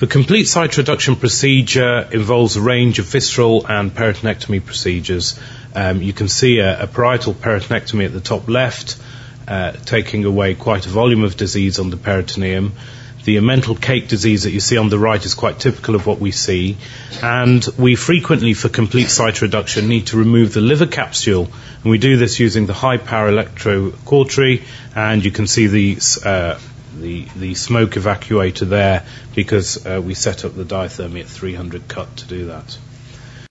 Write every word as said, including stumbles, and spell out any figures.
The complete site reduction procedure involves a range of visceral and peritonectomy procedures. Um, you can see a, a parietal peritonectomy at the top left, uh, taking away quite a volume of disease on the peritoneum. The mental cake disease that you see on the right is quite typical of what we see. And we frequently, for complete site reduction, need to remove the liver capsule. And we do this using the high-power electrocautery. And you can see the, uh, the, the smoke evacuator there because uh, we set up the diathermy at three hundred cut to do that.